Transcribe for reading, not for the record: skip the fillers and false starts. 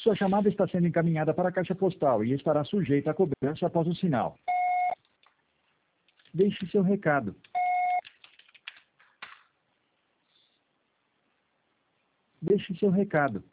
Sua chamada está sendo encaminhada para a caixa postal e estará sujeita a cobrança após o sinal. Deixe seu recado. Deixe seu recado.